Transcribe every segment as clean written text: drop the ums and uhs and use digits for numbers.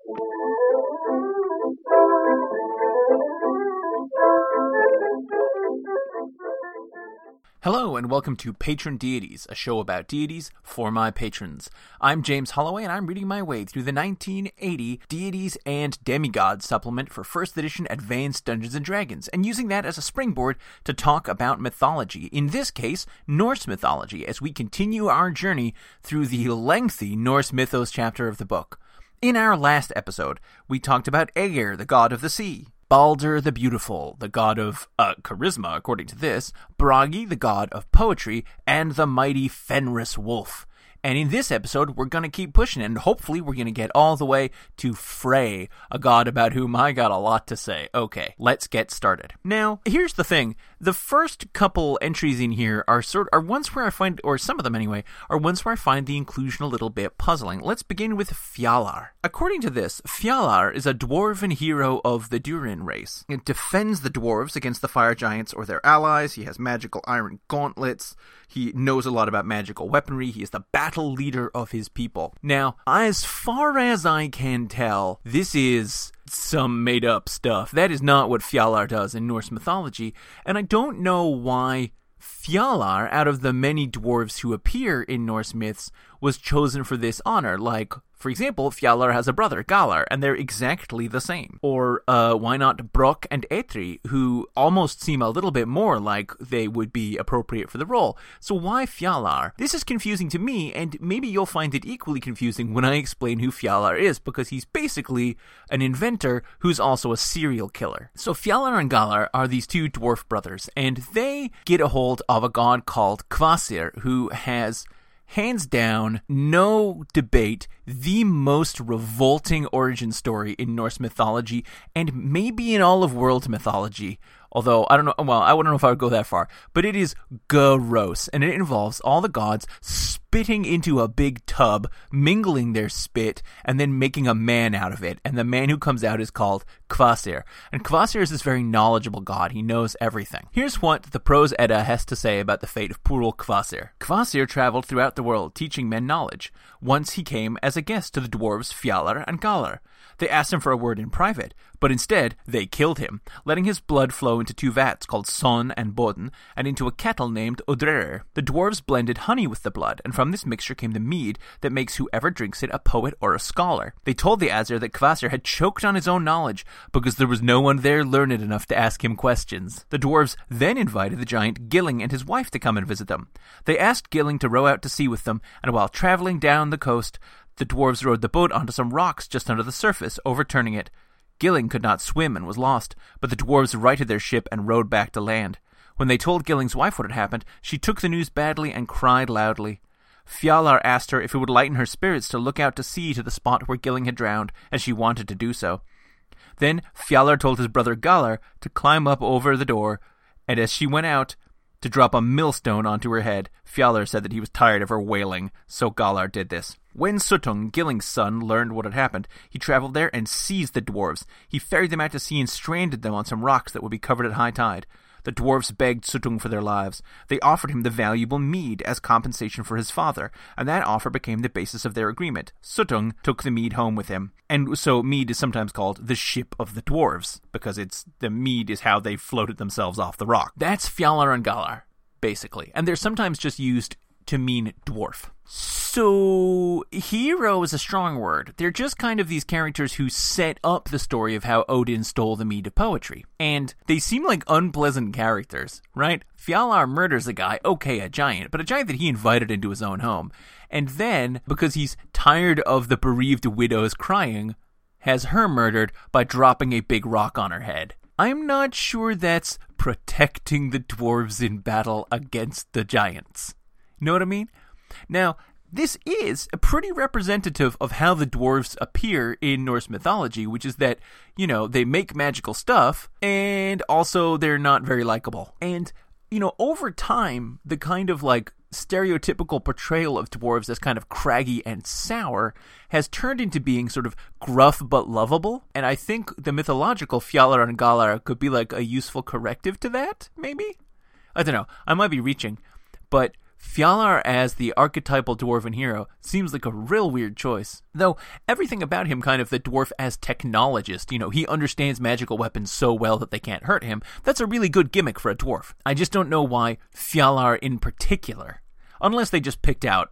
Hello and welcome to Patron Deities, a show about deities for my patrons. I'm James Holloway and I'm reading my way through the 1980 Deities and Demigods supplement for 1st edition Advanced Dungeons & Dragons, and using that as a springboard to talk about mythology, in this case, Norse mythology, as we continue our journey through the lengthy Norse mythos chapter of the book. In our last episode, we talked about Aegir, the god of the sea, Balder the Beautiful, the god of charisma, according to this, Bragi, the god of poetry, and the mighty Fenris Wolf. And in this episode, we're going to keep pushing it, and hopefully we're going to get all the way to Frey, a god about whom I got a lot to say. Okay, let's get started. Now, here's the thing. The first couple entries in here are ones where I find, or some of them anyway, are ones where I find the inclusion a little bit puzzling. Let's begin with Fjalar. According to this, Fjalar is a dwarven hero of the Durin race. It defends the dwarves against the fire giants or their allies. He has magical iron gauntlets. He knows a lot about magical weaponry. He is the battle leader of his people. Now, as far as I can tell, this is some made-up stuff. That is not what Fjalar does in Norse mythology, and I don't know why Fjalar, out of the many dwarves who appear in Norse myths, was chosen for this honor. Like, for example, Fjalar has a brother, Galar, and they're exactly the same. Or, why not Brok and Eitri, who almost seem a little bit more like they would be appropriate for the role. So why Fjalar? This is confusing to me, and maybe you'll find it equally confusing when I explain who Fjalar is, because he's basically an inventor who's also a serial killer. So Fjalar and Galar are these two dwarf brothers, and they get a hold of a god called Kvasir, who has, hands down, no debate, the most revolting origin story in Norse mythology, and maybe in all of world mythology. Although, I don't know, well, I wouldn't know if I would go that far, but it is gross, and it involves all the gods spitting into a big tub, mingling their spit, and then making a man out of it, and the man who comes out is called Kvasir. And Kvasir is this very knowledgeable god. He knows everything. Here's what the Prose Edda has to say about the fate of poor old Kvasir. Kvasir traveled throughout the world, teaching men knowledge. Once he came as a guest to the dwarves Fjalar and Galar. They asked him for a word in private, but instead they killed him, letting his blood flow into two vats called Son and Bodn, and into a kettle named Odrerir. The dwarves blended honey with the blood, and from this mixture came the mead that makes whoever drinks it a poet or a scholar. They told the Aesir that Kvasir had choked on his own knowledge because there was no one there learned enough to ask him questions. The dwarves then invited the giant Gilling and his wife to come and visit them. They asked Gilling to row out to sea with them, and while traveling down the coast, the dwarves rowed the boat onto some rocks just under the surface, overturning it. Gilling could not swim and was lost, but the dwarves righted their ship and rowed back to land. When they told Gilling's wife what had happened, she took the news badly and cried loudly. Fjalar asked her if it would lighten her spirits to look out to sea to the spot where Gilling had drowned, as she wanted to do so. Then Fjalar told his brother Galar to climb up over the door, and as she went out, to drop a millstone onto her head. Fjalar said that he was tired of her wailing, so Galar did this. When Suttung, Gilling's son, learned what had happened, he traveled there and seized the dwarves. He ferried them out to sea and stranded them on some rocks that would be covered at high tide. The dwarves begged Suttung for their lives. They offered him the valuable mead as compensation for his father, and that offer became the basis of their agreement. Suttung took the mead home with him, and so mead is sometimes called the ship of the dwarves, because the mead is how they floated themselves off the rock. That's Fjalar and Galar, basically, and they're sometimes just used to mean dwarf. So, hero is a strong word. They're just kind of these characters who set up the story of how Odin stole the mead of poetry. And they seem like unpleasant characters, right? Fjalar murders a guy, okay, a giant, but a giant that he invited into his own home. And then, because he's tired of the bereaved widow's crying, has her murdered by dropping a big rock on her head. I'm not sure that's protecting the dwarves in battle against the giants. Know what I mean? Now, this is pretty representative of how the dwarves appear in Norse mythology, which is that, they make magical stuff, and also they're not very likable. And, over time, the kind of, stereotypical portrayal of dwarves as kind of craggy and sour has turned into being sort of gruff but lovable, and I think the mythological Fjalar and Galar could be, a useful corrective to that, maybe? I don't know. I might be reaching, but Fjalar as the archetypal dwarven hero seems like a real weird choice. Though, everything about him kind of the dwarf as technologist, he understands magical weapons so well that they can't hurt him. That's a really good gimmick for a dwarf. I just don't know why Fjalar in particular. Unless they just picked out,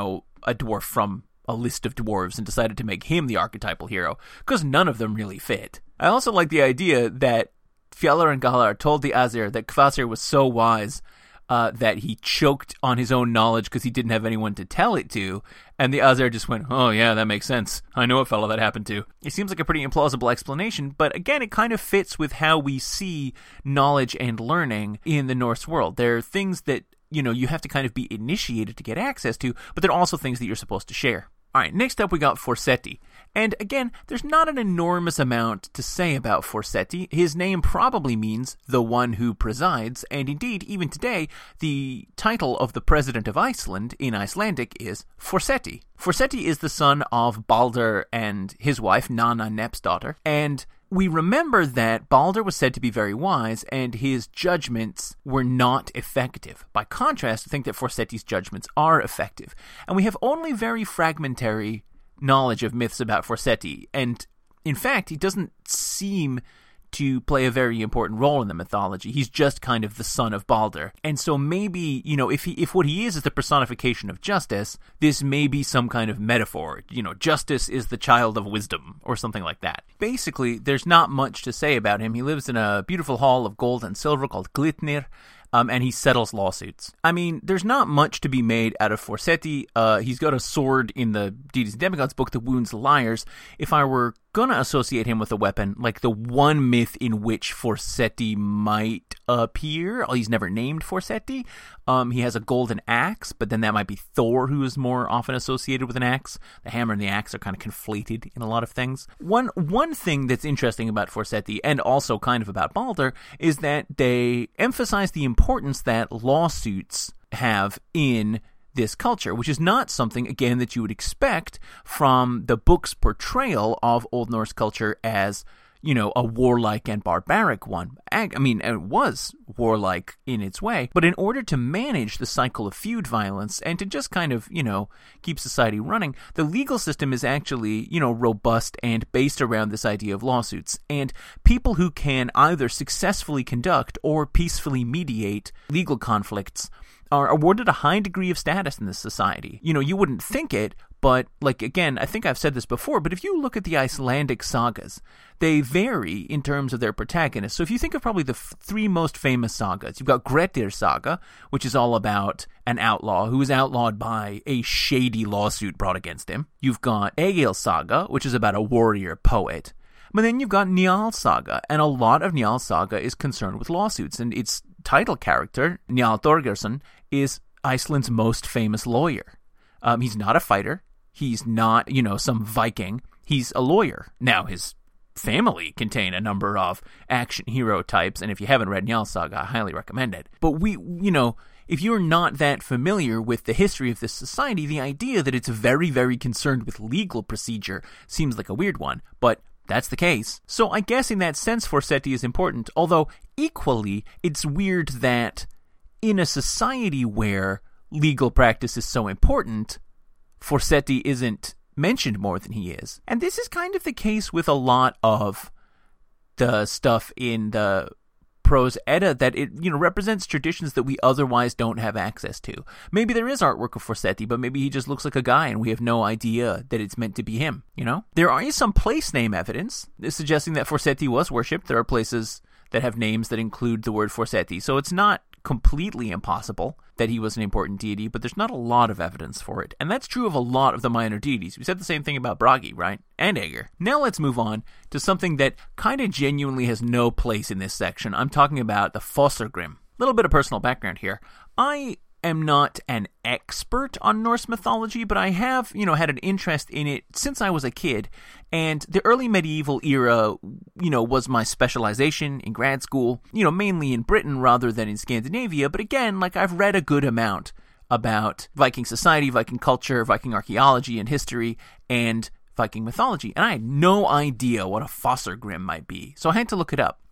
a dwarf from a list of dwarves and decided to make him the archetypal hero, because none of them really fit. I also like the idea that Fjalar and Galar told the Aesir that Kvasir was so wise that he choked on his own knowledge because he didn't have anyone to tell it to, and the Aesir just went, oh yeah, that makes sense. I know a fellow that happened to. It seems like a pretty implausible explanation, but again, it kind of fits with how we see knowledge and learning in the Norse world. There are things that, you have to kind of be initiated to get access to, but there are also things that you're supposed to share. Alright, next up we got Forseti. And again, there's not an enormous amount to say about Forseti. His name probably means the one who presides, and indeed, even today, the title of the president of Iceland in Icelandic is Forseti. Forseti is the son of Balder and his wife, Nanna Nepsdottir, and we remember that Balder was said to be very wise, and his judgments were not effective. By contrast, I think that Forseti's judgments are effective. And we have only very fragmentary knowledge of myths about Forseti, and in fact, he doesn't seem to play a very important role in the mythology. He's just kind of the son of Balder. And so maybe, if what he is the personification of justice, this may be some kind of metaphor. Justice is the child of wisdom, or something like that. Basically, there's not much to say about him. He lives in a beautiful hall of gold and silver called Glitnir, and he settles lawsuits. I mean, there's not much to be made out of Forseti. He's got a sword in the Deities and Demigods book that wounds liars. If I were gonna associate him with a weapon, like the one myth in which Forseti might appear, he's never named Forseti. He has a golden axe, but then that might be Thor, who is more often associated with an axe. The hammer and the axe are kind of conflated in a lot of things. One thing that's interesting about Forseti, and also kind of about Balder, is that they emphasize the importance that lawsuits have in this culture, which is not something, again, that you would expect from the book's portrayal of Old Norse culture as, a warlike and barbaric one. I mean, it was warlike in its way, but in order to manage the cycle of feud violence and to just kind of, keep society running, the legal system is actually, robust and based around this idea of lawsuits. And people who can either successfully conduct or peacefully mediate legal conflicts are awarded a high degree of status in this society. You wouldn't think it, but, again, I think I've said this before, but if you look at the Icelandic sagas, they vary in terms of their protagonists. So if you think of probably the three most famous sagas, you've got Grettir Saga, which is all about an outlaw who is outlawed by a shady lawsuit brought against him. You've got Egil Saga, which is about a warrior poet. But then you've got Njal Saga, and a lot of Njal Saga is concerned with lawsuits, and its title character, Njal Thorgeirsson, is Iceland's most famous lawyer. He's not a fighter. He's not, some Viking. He's a lawyer. Now, his family contain a number of action hero types, and if you haven't read Njal Saga, I highly recommend it. But if you're not that familiar with the history of this society, the idea that it's very, very concerned with legal procedure seems like a weird one, but that's the case. So I guess in that sense, Forseti is important, although equally, it's weird that in a society where legal practice is so important, Forseti isn't mentioned more than he is. And this is kind of the case with a lot of the stuff in the Prose Edda, that it, represents traditions that we otherwise don't have access to. Maybe there is artwork of Forseti, but maybe he just looks like a guy and we have no idea that it's meant to be him, There is some place name evidence suggesting that Forseti was worshipped. There are places that have names that include the word Forseti, so it's not completely impossible that he was an important deity, but there's not a lot of evidence for it. And that's true of a lot of the minor deities. We said the same thing about Bragi, right? And Aegir. Now let's move on to something that kind of genuinely has no place in this section. I'm talking about the Fossergrim. A little bit of personal background here. I am not an expert on Norse mythology, but I have, had an interest in it since I was a kid. And the early medieval era, was my specialization in grad school, mainly in Britain rather than in Scandinavia. But again, I've read a good amount about Viking society, Viking culture, Viking archaeology and history, and Viking mythology. And I had no idea what a Fossergrim might be. So I had to look it up.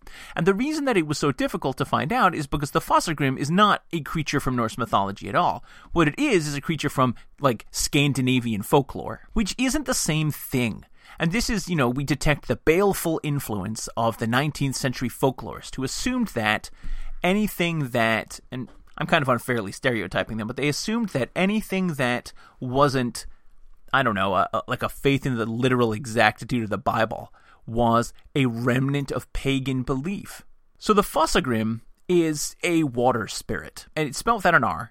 And the reason that it was so difficult to find out is because the Fossagrim is not a creature from Norse mythology at all. What it is a creature from, like, Scandinavian folklore, which isn't the same thing. And this is, we detect the baleful influence of the 19th century folklorists who assumed that anything that, and I'm kind of unfairly stereotyping them, but they assumed that anything that wasn't, like a faith in the literal exactitude of the Bible was a remnant of pagan belief. So the Fossagrim is a water spirit, and it's spelled without an R,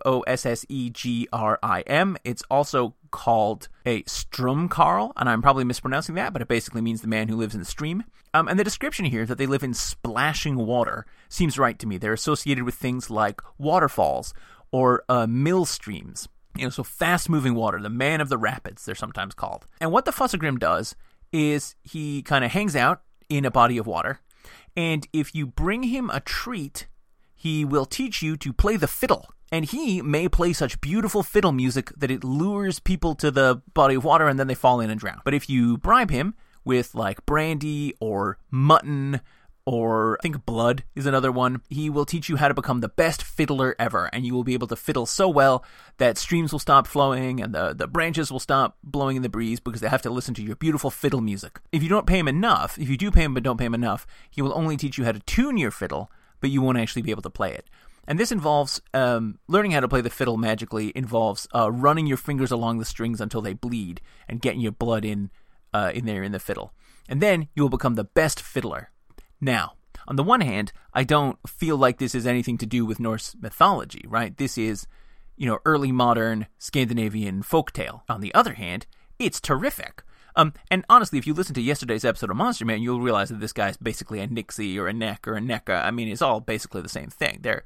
Fossegrim. It's also called a Strömkarl, and I'm probably mispronouncing that, but it basically means the man who lives in the stream. And the description here that they live in splashing water seems right to me. They're associated with things like waterfalls or mill streams. So fast-moving water, the man of the rapids, they're sometimes called. And what the Fossagrim does is he kind of hangs out in a body of water, and if you bring him a treat, he will teach you to play the fiddle. And he may play such beautiful fiddle music that it lures people to the body of water and then they fall in and drown. But if you bribe him with, like, brandy or mutton, or I think blood is another one, he will teach you how to become the best fiddler ever, and you will be able to fiddle so well that streams will stop flowing and the branches will stop blowing in the breeze because they have to listen to your beautiful fiddle music. If you don't pay him enough, if you do pay him but don't pay him enough, he will only teach you how to tune your fiddle, but you won't actually be able to play it. And this involves, learning how to play the fiddle magically involves running your fingers along the strings until they bleed and getting your blood in there in the fiddle. And then you will become the best fiddler. Now, on the one hand, I don't feel like this is anything to do with Norse mythology, right? This is, early modern Scandinavian folktale. On the other hand, it's terrific. And honestly, if you listen to yesterday's episode of Monster Man, you'll realize that this guy's basically a Nixie or a Neck or a Nekka. I mean, it's all basically the same thing. They're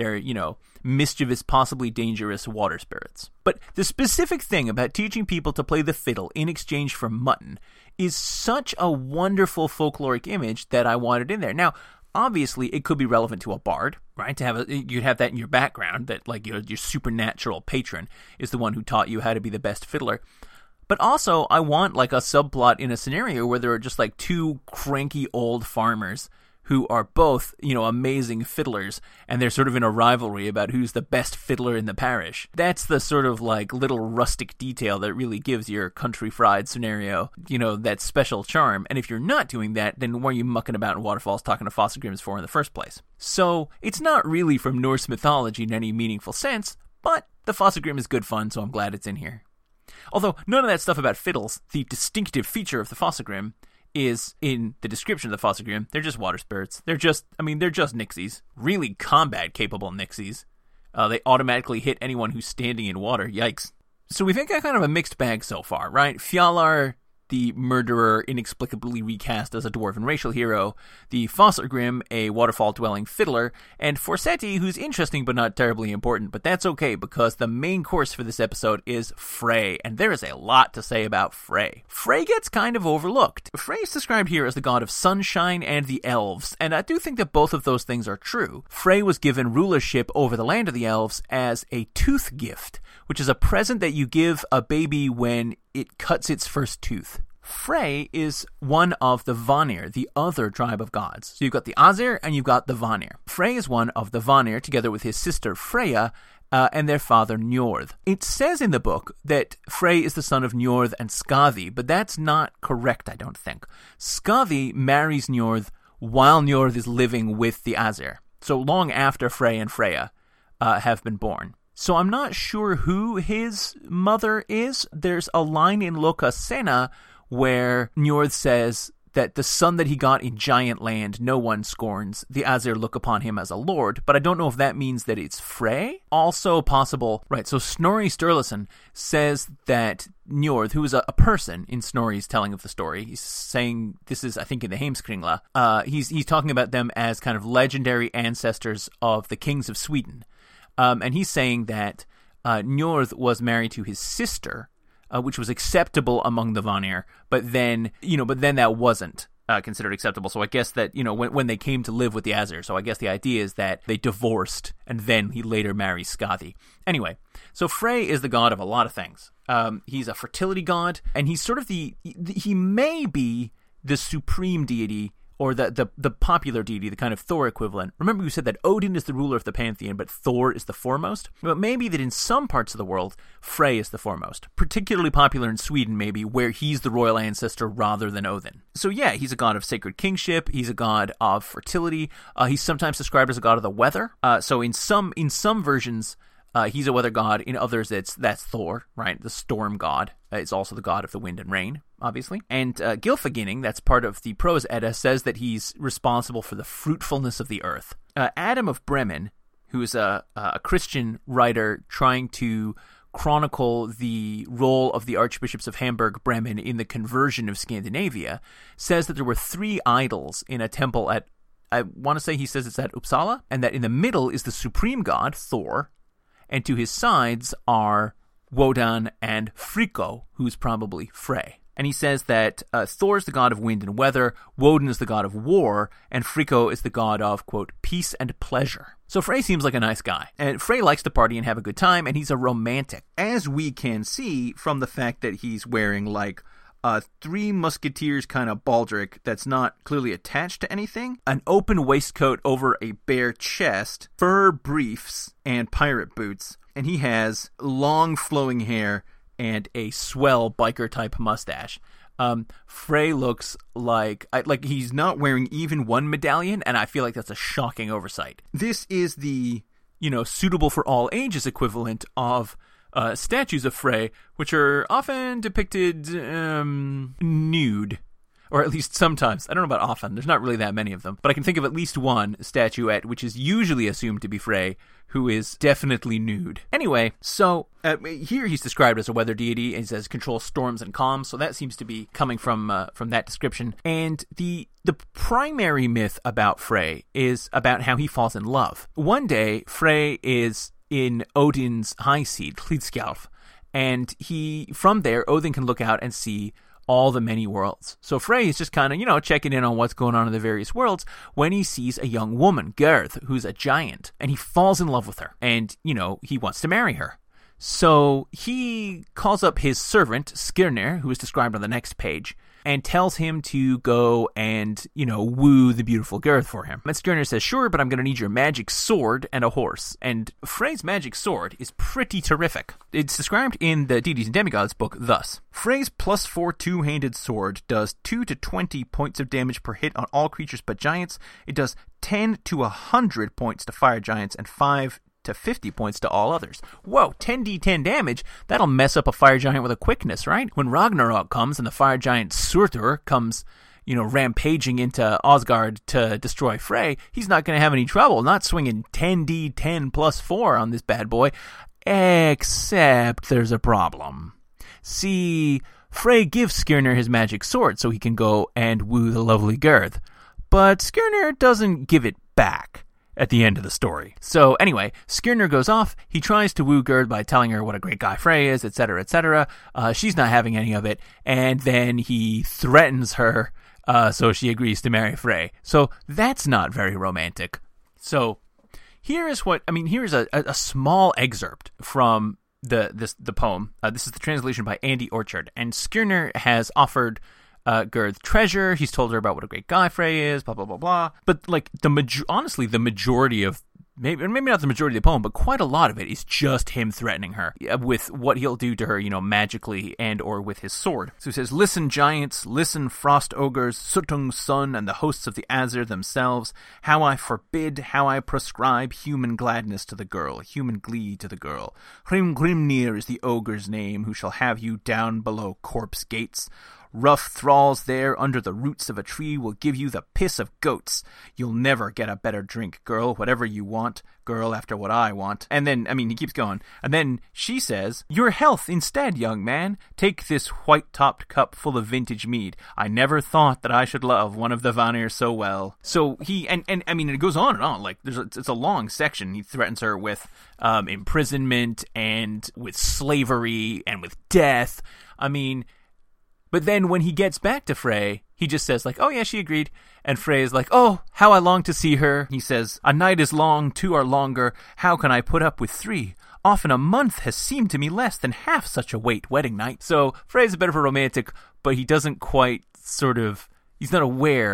mischievous, possibly dangerous water spirits. But the specific thing about teaching people to play the fiddle in exchange for mutton is such a wonderful folkloric image that I wanted in there. Now, obviously, it could be relevant to a bard, right? You'd have that in your background, that like your supernatural patron is the one who taught you how to be the best fiddler. But also, I want like a subplot in a scenario where there are just like two cranky old farmers who are both, amazing fiddlers, and they're sort of in a rivalry about who's the best fiddler in the parish. That's the sort of like little rustic detail that really gives your country fried scenario, that special charm. And if you're not doing that, then what are you mucking about in waterfalls talking to Fossagrims for in the first place? So it's not really from Norse mythology in any meaningful sense, but the Fossagrim is good fun, so I'm glad it's in here. Although none of that stuff about fiddles, the distinctive feature of the Fossagrim, is in the description of the Fossagrim. They're just water spirits. They're just Nixies. Really combat-capable Nixies. They automatically hit anyone who's standing in water. Yikes. So we've got kind of a mixed bag so far, right? Fjalar, the murderer, inexplicably recast as a dwarven racial hero, the Fossagrim, a waterfall-dwelling fiddler, and Forseti, who's interesting but not terribly important, but that's okay because the main course for this episode is Frey, and there is a lot to say about Frey. Frey gets kind of overlooked. Frey is described here as the god of sunshine and the elves, and I do think that both of those things are true. Frey was given rulership over the land of the elves as a tooth gift, which is a present that you give a baby when it cuts its first tooth. Frey is one of the Vanir, the other tribe of gods. So you've got the Azir and you've got the Vanir. Frey is one of the Vanir, together with his sister Freya and their father Njord. It says in the book that Frey is the son of Njord and Skathi, but that's not correct, I don't think. Skathi marries Njord while Njord is living with the Azir, so long after Frey and Freya have been born. So I'm not sure who his mother is. There's a line in Lokasena where Njord says that the son that he got in Giant Land no one scorns. The Azir look upon him as a lord, but I don't know if that means that it's Frey. Also possible, right, so Snorri Sturluson says that Njord, who is a person in Snorri's telling of the story, he's saying, this is I think in the Heimskringla, he's talking about them as kind of legendary ancestors of the kings of Sweden. And he's saying that Njord was married to his sister, which was acceptable among the Vanir, but then that wasn't considered acceptable. So I guess that, when they came to live with the Azir, so I guess the idea is that they divorced and then he later marries Skathi. Anyway, so Frey is the god of a lot of things. He's a fertility god, and he's sort of he may be the supreme deity or the popular deity, the kind of Thor equivalent. Remember we said that Odin is the ruler of the pantheon, but Thor is the foremost? But maybe that in some parts of the world, Frey is the foremost. Particularly popular in Sweden, maybe, where he's the royal ancestor rather than Odin. So yeah, he's a god of sacred kingship, he's a god of fertility, he's sometimes described as a god of the weather. So in some versions, he's a weather god. In others, that's Thor, right? The storm god. It's also the god of the wind and rain, obviously. And Gylfaginning, that's part of the Prose Edda, says that he's responsible for the fruitfulness of the earth. Adam of Bremen, who is a Christian writer trying to chronicle the role of the archbishops of Hamburg, Bremen in the conversion of Scandinavia, says that there were 3 idols in a temple at, I want to say he says it's at Uppsala, and that in the middle is the supreme god, Thor, and to his sides are Wodan and Frigga, who's probably Frey. And he says that Thor is the god of wind and weather, Wodan is the god of war, and Frigga is the god of, quote, peace and pleasure. So Frey seems like a nice guy. And Frey likes to party and have a good time, and he's a romantic. As we can see from the fact that he's wearing, like, Three Musketeers kind of baldric that's not clearly attached to anything, an open waistcoat over a bare chest, fur briefs, and pirate boots, and he has long flowing hair and a swell biker-type mustache. Frey looks like he's not wearing even one medallion, and I feel like that's a shocking oversight. This is the, suitable for all ages equivalent of statues of Frey, which are often depicted nude. Or at least sometimes. I don't know about often. There's not really that many of them. But I can think of at least one statuette, which is usually assumed to be Frey, who is definitely nude. Anyway, so here he's described as a weather deity, and he says controls storms and calms, so that seems to be coming from that description. And the primary myth about Frey is about how he falls in love. One day, Frey is in Odin's high seat, Hlidskjalf, and from there, Odin can look out and see all the many worlds. So Frey is just kind of, checking in on what's going on in the various worlds when he sees a young woman, Gerd, who's a giant, and he falls in love with her, and, he wants to marry her. So he calls up his servant, Skirnir, who is described on the next page, and tells him to go and, woo the beautiful Gerd for him. And Skirnir says, sure, but I'm going to need your magic sword and a horse. And Frey's magic sword is pretty terrific. It's described in the Deities and Demigods book thus. Frey's +4 two-handed sword does 2 to 20 points of damage per hit on all creatures but giants. It does 10 to 100 points to fire giants and 5 to 50 points to all others. Whoa, 10d10 damage? That'll mess up a fire giant with a quickness, right? When Ragnarok comes and the fire giant Surtur comes, rampaging into Asgard to destroy Frey, he's not going to have any trouble not swinging 10d10 plus 4 on this bad boy, except there's a problem. See, Frey gives Skirnir his magic sword so he can go and woo the lovely Gerd, but Skirnir doesn't give it back at the end of the story. So anyway, Skirnir goes off. He tries to woo Gerd by telling her what a great guy Frey is, etc., etc. She's not having any of it, and then he threatens her, so she agrees to marry Frey. So that's not very romantic. So here is a small excerpt from the poem. This is the translation by Andy Orchard, and Skirnir has offered Gerd treasure. He's told her about what a great guy Frey is, blah, blah, blah, blah. But, honestly, the majority of, maybe not the majority of the poem, but quite a lot of it is just him threatening her with what he'll do to her, magically and or with his sword. So he says, listen, giants, listen, frost ogres, Suttung's son, and the hosts of the Azir themselves, how I forbid, how I prescribe human gladness to the girl, human glee to the girl. Hrimgrimnir is the ogre's name, who shall have you down below corpse gates. Rough thralls there under the roots of a tree will give you the piss of goats. You'll never get a better drink, girl, whatever you want, girl, after what I want. And then, he keeps going. And then she says, your health instead, young man. Take this white-topped cup full of vintage mead. I never thought that I should love one of the Vanir so well. So he, it goes on and on. It's a long section. He threatens her with imprisonment and with slavery and with death. But then when he gets back to Frey, he just says, oh yeah, she agreed. And Frey is like, oh, how I long to see her. He says, a night is long, 2 are longer. How can I put up with 3? Often a month has seemed to me less than half such a weight wedding night. So Frey's a bit of a romantic, but he doesn't quite he's not aware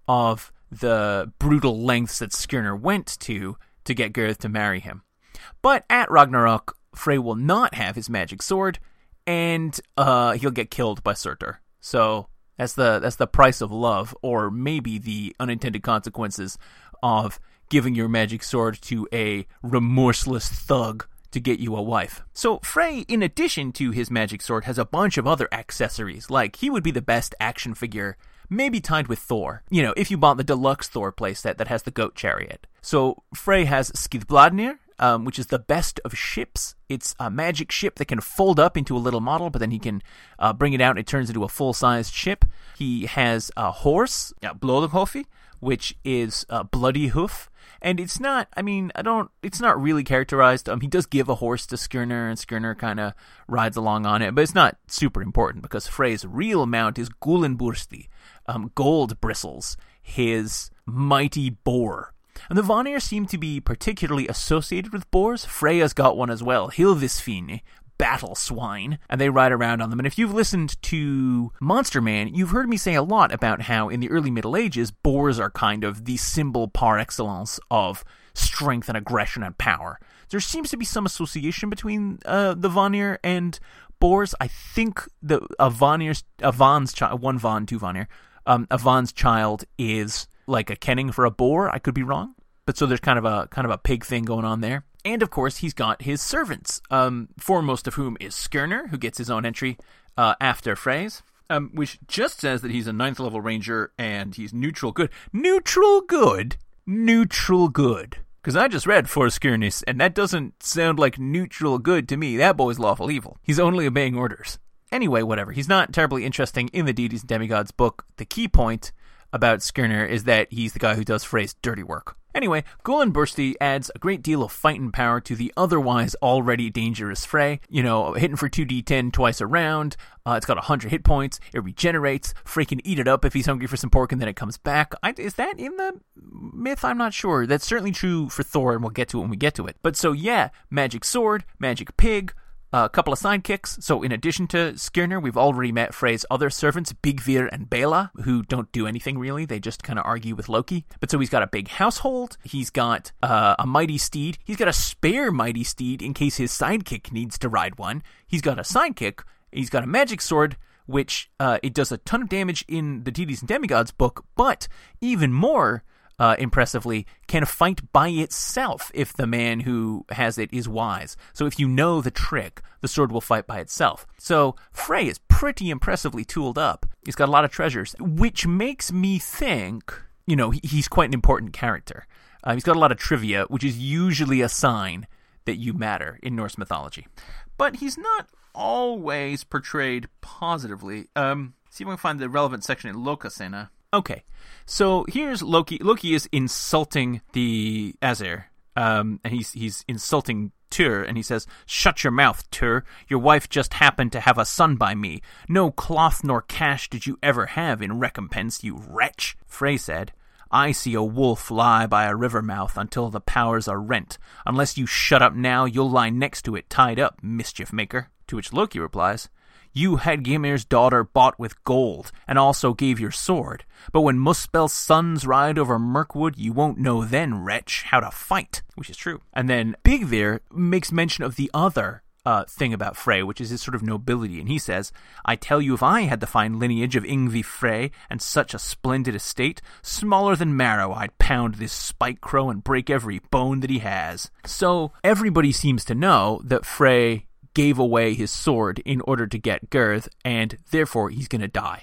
of the brutal lengths that Skirnir went to get Girth to marry him. But at Ragnarok, Frey will not have his magic sword, and he'll get killed by Surtur. So that's the price of love, or maybe the unintended consequences of giving your magic sword to a remorseless thug to get you a wife. So Frey, in addition to his magic sword, has a bunch of other accessories. Like, he would be the best action figure, maybe tied with Thor. You know, if you bought the deluxe Thor playset that has the goat chariot. So Frey has Skidbladnir, which is the best of ships. It's a magic ship that can fold up into a little model, but then he can bring it out and it turns into a full-sized ship. He has a horse, Blodhofi, which is Bloody Hoof. And it's not, it's not really characterized. He does give a horse to Skirnir, and Skirnir kind of rides along on it, but it's not super important because Frey's real mount is Gulenbursti, Gold Bristles, his mighty boar. And the Vanir seem to be particularly associated with boars. Freya's got one as well, Hilvisfini, battle swine, and they ride around on them. And if you've listened to Monster Man, you've heard me say a lot about how in the early Middle Ages, boars are kind of the symbol par excellence of strength and aggression and power. There seems to be some association between the Vanir and boars. I think that a Van's child, one Van, two Vanir, a Van's child is like a kenning for a boar. I could be wrong, but so there's kind of a pig thing going on there. And, of course, he's got his servants, foremost of whom is Skirnir, who gets his own entry after Frey's, which just says that he's a 9th level ranger and he's neutral good. Neutral good? Neutral good. Because I just read For Skirnis, and that doesn't sound like neutral good to me. That boy's lawful evil. He's only obeying orders. Anyway, whatever. He's not terribly interesting in the Deities and Demigods book. The key point about Skirnir is that he's the guy who does Frey's dirty work. Anyway, Gulenbursti adds a great deal of fighting power to the otherwise already dangerous Frey. You know, hitting for 2d10 twice a round. It's got 100 hit points. It regenerates. Frey can eat it up if he's hungry for some pork, and then it comes back. Is that in the myth? I'm not sure. That's certainly true for Thor, and we'll get to it when we get to it. But so yeah, magic sword, magic pig, a couple of sidekicks. So in addition to Skirnir, we've already met Frey's other servants, Bigvir and Bela, who don't do anything really. They just kind of argue with Loki. But so he's got a big household. He's got a mighty steed. He's got a spare mighty steed in case his sidekick needs to ride one. He's got a sidekick. He's got a magic sword, which it does a ton of damage in the Deities and Demigods book, but even more impressively, can fight by itself if the man who has it is wise. So if you know the trick, the sword will fight by itself. So Frey is pretty impressively tooled up. He's got a lot of treasures, which makes me think, you know, he's quite an important character. He's got a lot of trivia, which is usually a sign that you matter in Norse mythology. But he's not always portrayed positively. See if I can find the relevant section in Lokasena. Okay, so here's Loki. Loki is insulting the Aesir, and he's insulting Tyr, and he says, "Shut your mouth, Tyr. Your wife just happened to have a son by me. No cloth nor cash did you ever have in recompense, you wretch." Frey said, "I see a wolf lie by a river mouth until the powers are rent. Unless you shut up now, you'll lie next to it tied up, mischief maker." To which Loki replies, "You had Gymir's daughter bought with gold, and also gave your sword. But when Muspel's sons ride over Mirkwood, you won't know then, wretch, how to fight." Which is true. And then Bigvir makes mention of the other thing about Frey, which is his sort of nobility. And he says, "I tell you, if I had the fine lineage of Yngvi Frey, and such a splendid estate, smaller than marrow, I'd pound this spike crow and break every bone that he has." So everybody seems to know that Frey gave away his sword in order to get Girth, and therefore he's going to die.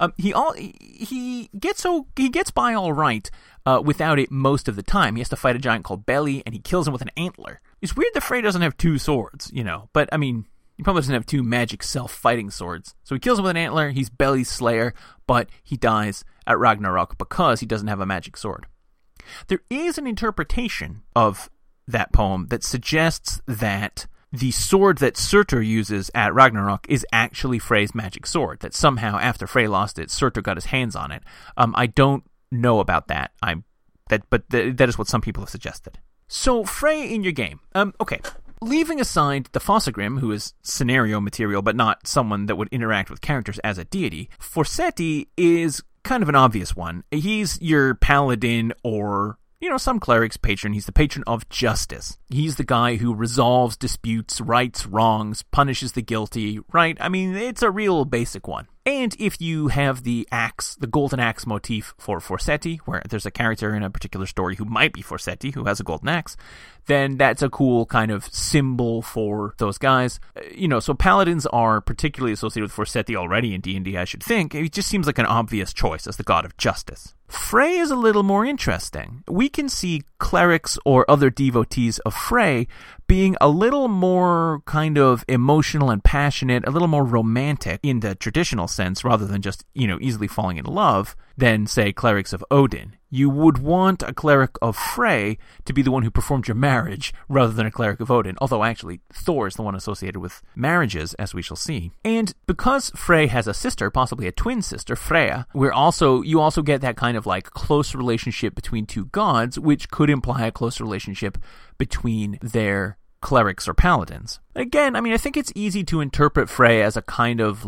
He gets by all right without it most of the time. He has to fight a giant called Belly, and he kills him with an antler. It's weird that Frey doesn't have two swords, you know, but I mean, he probably doesn't have two magic self-fighting swords. So he kills him with an antler. He's Belly's slayer, but he dies at Ragnarok because he doesn't have a magic sword. There is an interpretation of that poem that suggests that the sword that Surtur uses at Ragnarok is actually Frey's magic sword, that somehow after Frey lost it, Surtur got his hands on it. I don't know about that. But that is what some people have suggested. So Frey in your game. Okay. Leaving aside the Fossagrim, who is scenario material, but not someone that would interact with characters as a deity, Forseti is kind of an obvious one. He's your paladin or, some cleric's patron. He's the patron of justice. He's the guy who resolves disputes, rights wrongs, punishes the guilty, right? I mean, it's a real basic one. And if you have the axe, the golden axe motif for Forseti, where there's a character in a particular story who might be Forseti, who has a golden axe, then that's a cool kind of symbol for those guys. So paladins are particularly associated with Forseti already in D&D, I should think. It just seems like an obvious choice as the god of justice. Frey is a little more interesting. We can see clerics or other devotees of Frey being a little more kind of emotional and passionate, a little more romantic in the traditional sense, rather than just, easily falling in love, than, say, clerics of Odin. You would want a cleric of Frey to be the one who performed your marriage, rather than a cleric of Odin, although actually Thor is the one associated with marriages, as we shall see. And because Frey has a sister, possibly a twin sister, Freya, you also get that kind of close relationship between two gods, which could imply a close relationship between their clerics or paladins. Again, I think it's easy to interpret Frey as a kind of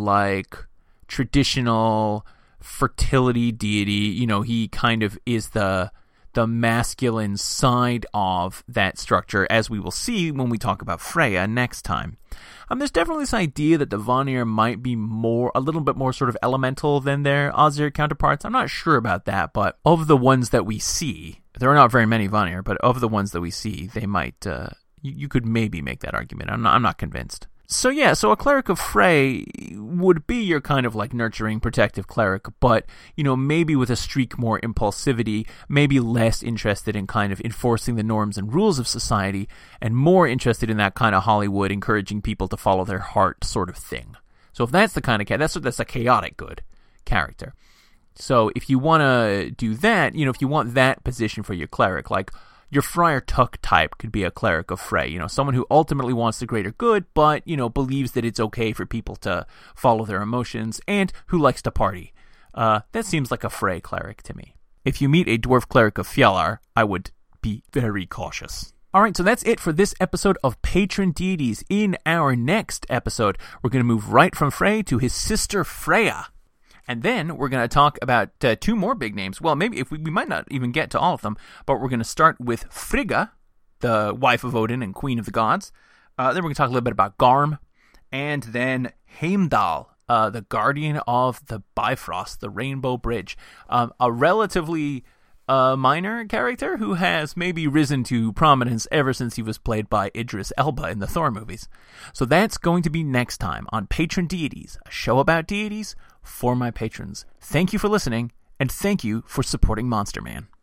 traditional fertility deity. He kind of is the masculine side of that structure, as we will see when we talk about Freya next time. There's definitely this idea that the Vanir might be a little bit more sort of elemental than their Asir counterparts. I'm not sure about that, but of the ones that we see, there are not very many Vanir, but of the ones that we see, they might, you could maybe make that argument. I'm not convinced. So a cleric of Frey would be your kind of nurturing, protective cleric, but, maybe with a streak more impulsivity, maybe less interested in kind of enforcing the norms and rules of society, and more interested in that kind of Hollywood, encouraging people to follow their heart sort of thing. So if that's the kind of that's a chaotic good character. So if you want to do that, if you want that position for your cleric, your Friar Tuck type could be a cleric of Frey, someone who ultimately wants the greater good, but, believes that it's okay for people to follow their emotions, and who likes to party. That seems like a Frey cleric to me. If you meet a dwarf cleric of Fjallar, I would be very cautious. Alright, so that's it for this episode of Patron Deities. In our next episode, we're going to move right from Frey to his sister Freya. And then we're going to talk about two more big names. Well, maybe we might not even get to all of them, but we're going to start with Frigga, the wife of Odin and queen of the gods. Then we're going to talk a little bit about Garm, and then Heimdall, the guardian of the Bifrost, the Rainbow Bridge. A relatively minor character who has maybe risen to prominence ever since he was played by Idris Elba in the Thor movies. So that's going to be next time on Patron Deities, a show about deities for my patrons. Thank you for listening, and thank you for supporting Monster Man.